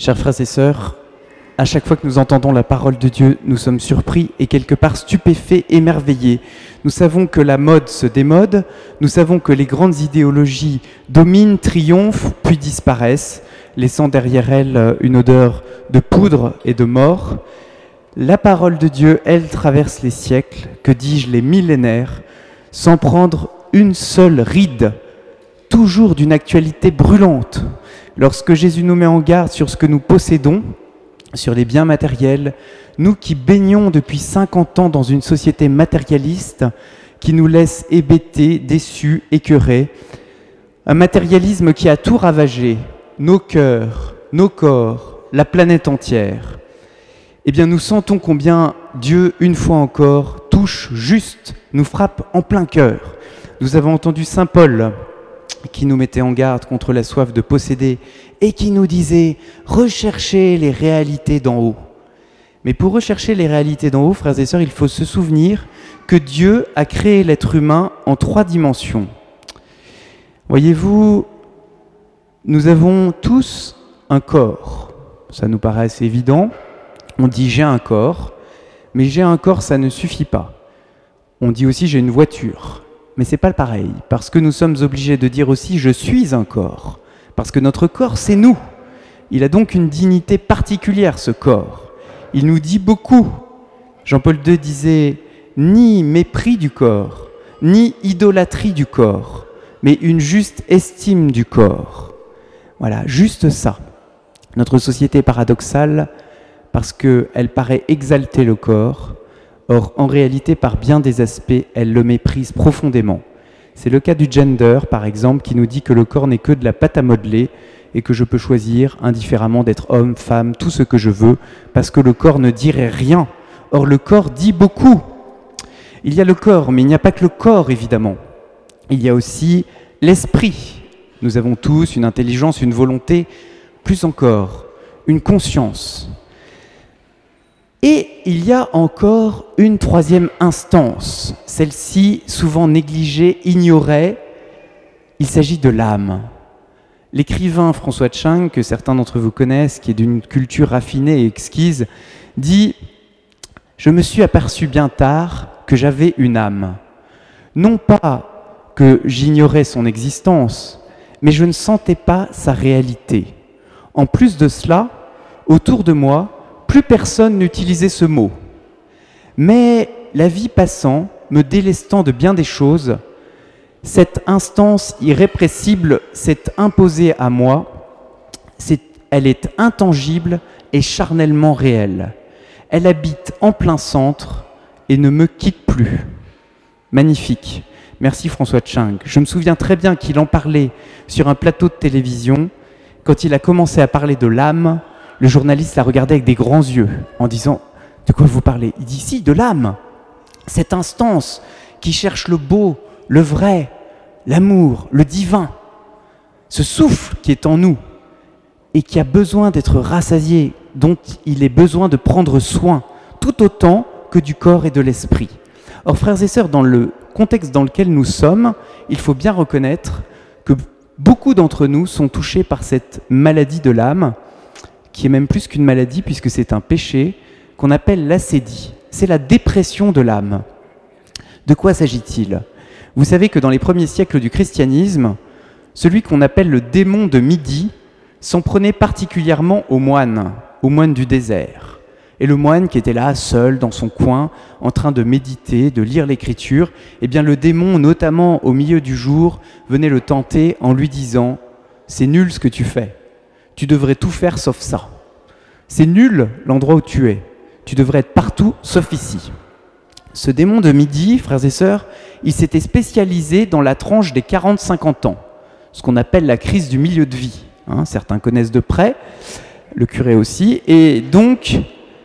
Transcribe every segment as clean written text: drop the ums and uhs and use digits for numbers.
Chers frères et sœurs, à chaque fois que nous entendons la parole de Dieu, nous sommes surpris et quelque part stupéfaits, émerveillés. Nous savons que la mode se démode, nous savons que les grandes idéologies dominent, triomphent, puis disparaissent, laissant derrière elles une odeur de poudre et de mort. La parole de Dieu, elle traverse les siècles, que dis-je, les millénaires, sans prendre une seule ride, toujours d'une actualité brûlante. Lorsque Jésus nous met en garde sur ce que nous possédons, sur les biens matériels, nous qui baignons depuis 50 ans dans une société matérialiste qui nous laisse hébétés, déçus, écœurés, un matérialisme qui a tout ravagé, nos cœurs, nos corps, la planète entière, eh bien nous sentons combien Dieu, une fois encore, touche juste, nous frappe en plein cœur. Nous avons entendu Saint Paul qui nous mettait en garde contre la soif de posséder et qui nous disait « Recherchez les réalités d'en haut ». Mais pour rechercher les réalités d'en haut, frères et sœurs, il faut se souvenir que Dieu a créé l'être humain en 3 dimensions. Voyez-vous, nous avons tous un corps. Ça nous paraît assez évident. On dit « j'ai un corps », mais « j'ai un corps », ça ne suffit pas. On dit aussi « j'ai une voiture ». Mais c'est pas pareil, parce que nous sommes obligés de dire aussi « je suis un corps », parce que notre corps, c'est nous. Il a donc une dignité particulière, ce corps. Il nous dit beaucoup. Jean-Paul II disait « ni mépris du corps, ni idolâtrie du corps, mais une juste estime du corps ». Voilà, juste ça. Notre société est paradoxale parce qu'elle paraît exalter le corps. Or, en réalité, par bien des aspects, elle le méprise profondément. C'est le cas du gender, par exemple, qui nous dit que le corps n'est que de la pâte à modeler et que je peux choisir indifféremment d'être homme, femme, tout ce que je veux, parce que le corps ne dirait rien. Or, le corps dit beaucoup. Il y a le corps, mais il n'y a pas que le corps, évidemment. Il y a aussi l'esprit. Nous avons tous une intelligence, une volonté, plus encore, une conscience. Et il y a encore une 3e instance, celle-ci souvent négligée, ignorée, il s'agit de l'âme. L'écrivain François Tchang, que certains d'entre vous connaissent, qui est d'une culture raffinée et exquise, dit « Je me suis aperçu bien tard que j'avais une âme. Non pas que j'ignorais son existence, mais je ne sentais pas sa réalité. En plus de cela, autour de moi, plus personne n'utilisait ce mot. Mais la vie passant, me délestant de bien des choses, cette instance irrépressible s'est imposée à moi. Elle est intangible et charnellement réelle. Elle habite en plein centre et ne me quitte plus. » Magnifique. Merci François Tchang. Je me souviens très bien qu'il en parlait sur un plateau de télévision. Quand il a commencé à parler de l'âme, le journaliste la regardait avec des grands yeux en disant « De quoi vous parlez ?» Il dit « Si, de l'âme, cette instance qui cherche le beau, le vrai, l'amour, le divin, ce souffle qui est en nous et qui a besoin d'être rassasié, dont il est besoin de prendre soin, tout autant que du corps et de l'esprit. » Or, frères et sœurs, dans le contexte dans lequel nous sommes, il faut bien reconnaître que beaucoup d'entre nous sont touchés par cette maladie de l'âme, qui est même plus qu'une maladie puisque c'est un péché qu'on appelle l'acédie. C'est la dépression de l'âme. De quoi s'agit-il ? Vous savez que dans les premiers siècles du christianisme, celui qu'on appelle le démon de Midi s'en prenait particulièrement aux moines du désert. Et le moine qui était là, seul, dans son coin, en train de méditer, de lire l'écriture, eh bien le démon, notamment au milieu du jour, venait le tenter en lui disant « C'est nul ce que tu fais. Tu devrais tout faire sauf ça. C'est nul l'endroit où tu es. Tu devrais être partout sauf ici. » Ce démon de Midi, frères et sœurs, il s'était spécialisé dans la tranche des 40-50 ans, ce qu'on appelle la crise du milieu de vie. Certains connaissent de près, le curé aussi. Et donc,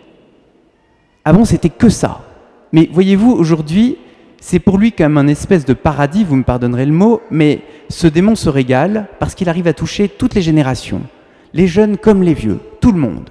avant, c'était que ça. Mais voyez-vous, aujourd'hui, c'est pour lui comme un espèce de paradis, vous me pardonnerez le mot, mais ce démon se régale parce qu'il arrive à toucher toutes les générations. Les jeunes comme les vieux, tout le monde.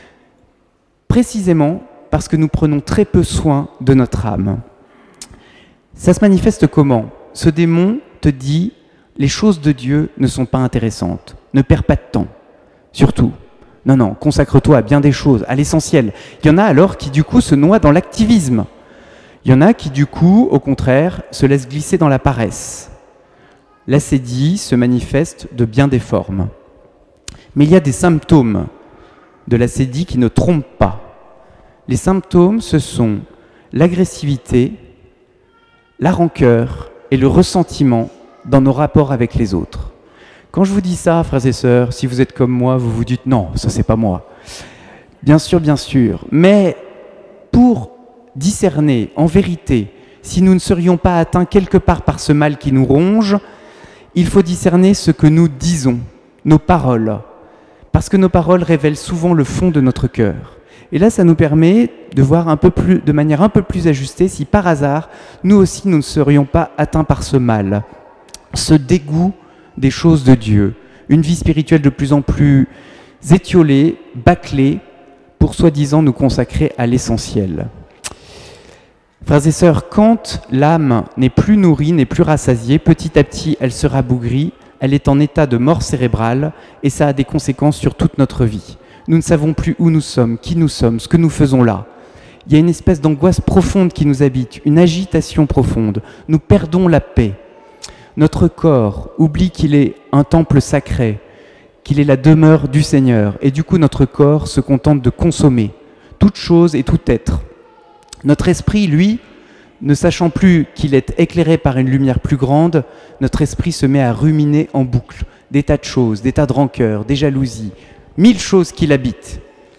Précisément parce que nous prenons très peu soin de notre âme. Ça se manifeste comment ? Ce démon te dit « les choses de Dieu ne sont pas intéressantes, ne perds pas de temps. Surtout, Non, non, consacre-toi à bien des choses, à l'essentiel. Il y en a alors qui du coup se noient dans l'activisme. Il y en a qui du coup, au contraire, se laissent glisser dans la paresse. L'ascédie se manifeste de bien des formes. Mais il y a des symptômes de l'ascédie qui ne trompent pas. Les symptômes, ce sont l'agressivité, la rancœur et le ressentiment dans nos rapports avec les autres. Quand je vous dis ça, frères et sœurs, si vous êtes comme moi, vous vous dites non, ça c'est pas moi. Bien sûr, mais pour discerner en vérité si nous ne serions pas atteints quelque part par ce mal qui nous ronge, il faut discerner ce que nous disons, nos paroles, parce que nos paroles révèlent souvent le fond de notre cœur. Et là, ça nous permet de voir de manière un peu plus ajustée si par hasard, nous aussi, nous ne serions pas atteints par ce mal, ce dégoût des choses de Dieu, une vie spirituelle de plus en plus étiolée, bâclée, pour soi-disant nous consacrer à l'essentiel. Frères et sœurs, quand l'âme n'est plus nourrie, n'est plus rassasiée, petit à petit, elle se rabougrit, elle est en état de mort cérébrale et ça a des conséquences sur toute notre vie. Nous ne savons plus où nous sommes, qui nous sommes, ce que nous faisons là. Il y a une espèce d'angoisse profonde qui nous habite, une agitation profonde. Nous perdons la paix. Notre corps oublie qu'il est un temple sacré, qu'il est la demeure du Seigneur. Et du coup, notre corps se contente de consommer toute chose et tout être. Notre esprit, lui, ne sachant plus qu'il est éclairé par une lumière plus grande, notre esprit se met à ruminer en boucle des tas de choses, des tas de rancœurs, des jalousies, 1000 choses qui l'habitent.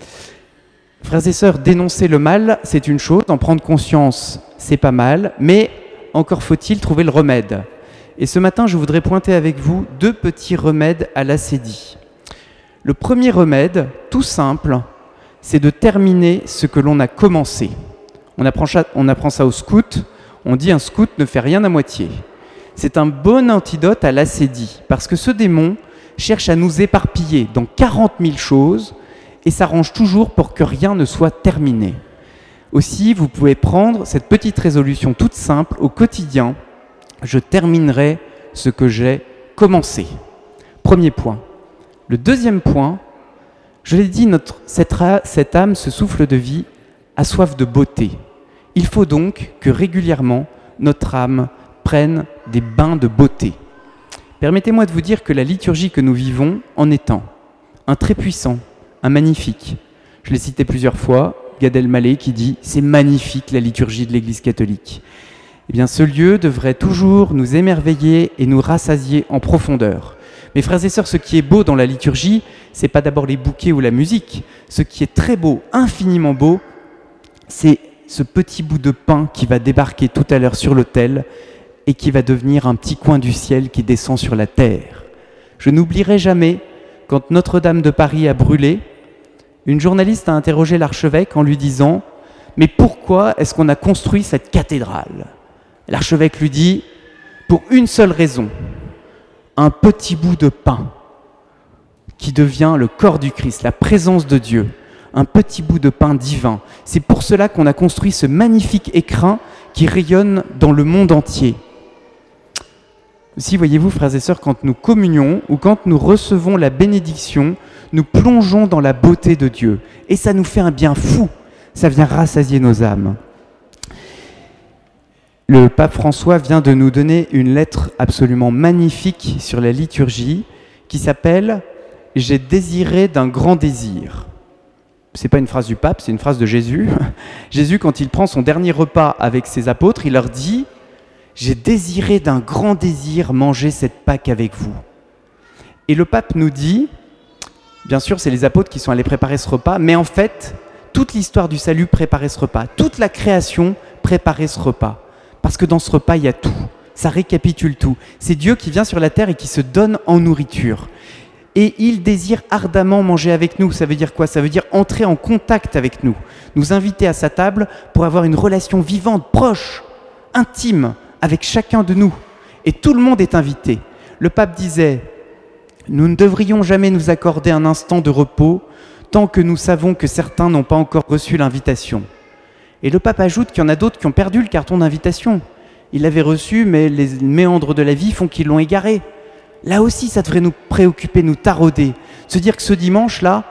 Frères et sœurs, dénoncer le mal, c'est une chose, en prendre conscience, c'est pas mal, mais encore faut-il trouver le remède. Et ce matin, je voudrais pointer avec vous 2 petits remèdes à l'ascédie. Le premier remède, tout simple, c'est de terminer ce que l'on a commencé. On apprend ça aux scouts, on dit un scout ne fait rien à moitié. C'est un bon antidote à l'ascédie, parce que ce démon cherche à nous éparpiller dans 40 000 choses et s'arrange toujours pour que rien ne soit terminé. Aussi, vous pouvez prendre cette petite résolution toute simple au quotidien. Je terminerai ce que j'ai commencé. Premier point. Le deuxième point, je l'ai dit, cette âme, ce souffle de vie, a soif de beauté. Il faut donc que régulièrement, notre âme prenne des bains de beauté. Permettez-moi de vous dire que la liturgie que nous vivons en est un très puissant, un magnifique. Je l'ai cité plusieurs fois, Gad Elmaleh qui dit « c'est magnifique la liturgie de l'Église catholique ». Eh bien, ce lieu devrait toujours nous émerveiller et nous rassasier en profondeur. Mes frères et sœurs, ce qui est beau dans la liturgie, c'est pas d'abord les bouquets ou la musique. Ce qui est très beau, infiniment beau, c'est ce petit bout de pain qui va débarquer tout à l'heure sur l'autel et qui va devenir un petit coin du ciel qui descend sur la terre. Je n'oublierai jamais, quand Notre-Dame de Paris a brûlé, une journaliste a interrogé l'archevêque en lui disant « Mais pourquoi est-ce qu'on a construit cette cathédrale ?» L'archevêque lui dit « Pour une seule raison, un petit bout de pain qui devient le corps du Christ, la présence de Dieu, un petit bout de pain divin. C'est pour cela qu'on a construit ce magnifique écrin qui rayonne dans le monde entier. » Aussi, voyez-vous, frères et sœurs, quand nous communions ou quand nous recevons la bénédiction, nous plongeons dans la beauté de Dieu. Et ça nous fait un bien fou. Ça vient rassasier nos âmes. Le pape François vient de nous donner une lettre absolument magnifique sur la liturgie qui s'appelle « J'ai désiré d'un grand désir ». C'est pas une phrase du pape, c'est une phrase de Jésus. Jésus, quand il prend son dernier repas avec ses apôtres, il leur dit « J'ai désiré d'un grand désir manger cette Pâque avec vous ». Et le pape nous dit, bien sûr, c'est les apôtres qui sont allés préparer ce repas, mais en fait, toute l'histoire du salut préparait ce repas, toute la création préparait ce repas. Parce que dans ce repas, il y a tout. Ça récapitule tout. C'est Dieu qui vient sur la terre et qui se donne en nourriture. Et il désire ardemment manger avec nous. Ça veut dire quoi ? Ça veut dire entrer en contact avec nous. Nous inviter à sa table pour avoir une relation vivante, proche, intime, avec chacun de nous. Et tout le monde est invité. Le pape disait « Nous ne devrions jamais nous accorder un instant de repos tant que nous savons que certains n'ont pas encore reçu l'invitation. » Et le pape ajoute qu'il y en a d'autres qui ont perdu le carton d'invitation. Ils l'avaient reçu, mais les méandres de la vie font qu'ils l'ont égaré. Là aussi, ça devrait nous préoccuper, nous tarauder. Se dire que ce dimanche-là,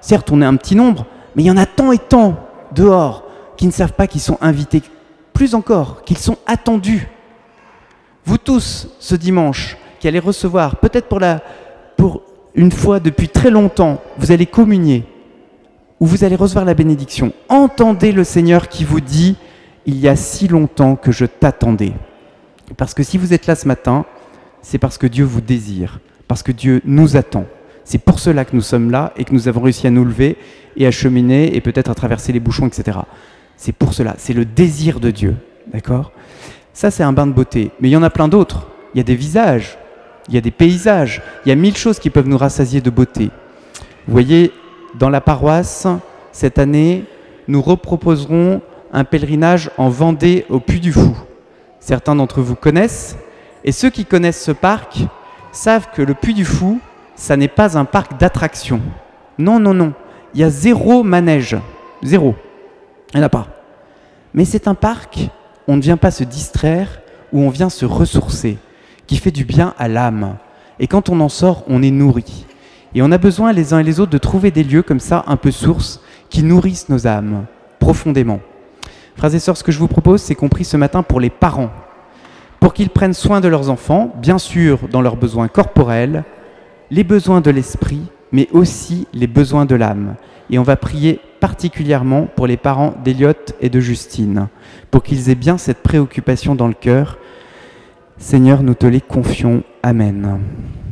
certes on est un petit nombre, mais il y en a tant et tant dehors qui ne savent pas qu'ils sont invités, plus encore, qu'ils sont attendus. Vous tous, ce dimanche, qui allez recevoir, peut-être pour une fois depuis très longtemps, vous allez communier, ou vous allez recevoir la bénédiction. Entendez le Seigneur qui vous dit « Il y a si longtemps que je t'attendais ». Parce que si vous êtes là ce matin, c'est parce que Dieu vous désire, parce que Dieu nous attend. C'est pour cela que nous sommes là et que nous avons réussi à nous lever et à cheminer et peut-être à traverser les bouchons, etc. C'est pour cela, c'est le désir de Dieu, d'accord ? Ça, c'est un bain de beauté. Mais il y en a plein d'autres. Il y a des visages, il y a des paysages, il y a 1000 choses qui peuvent nous rassasier de beauté. Vous voyez, dans la paroisse, cette année, nous reproposerons un pèlerinage en Vendée au Puy du Fou. Certains d'entre vous connaissent, et ceux qui connaissent ce parc savent que le Puy du Fou, ça n'est pas un parc d'attractions. Non, non, non. Il y a 0 manège. 0. Il n'y en a pas. Mais c'est un parc où on ne vient pas se distraire, où on vient se ressourcer, qui fait du bien à l'âme. Et quand on en sort, on est nourri. Et on a besoin les uns et les autres de trouver des lieux comme ça, un peu sources, qui nourrissent nos âmes, profondément. Frères et sœurs, ce que je vous propose, c'est qu'on prie ce matin pour les parents, pour qu'ils prennent soin de leurs enfants, bien sûr dans leurs besoins corporels, les besoins de l'esprit, mais aussi les besoins de l'âme. Et on va prier particulièrement pour les parents d'Eliott et de Justine, pour qu'ils aient bien cette préoccupation dans le cœur. Seigneur, nous te les confions. Amen.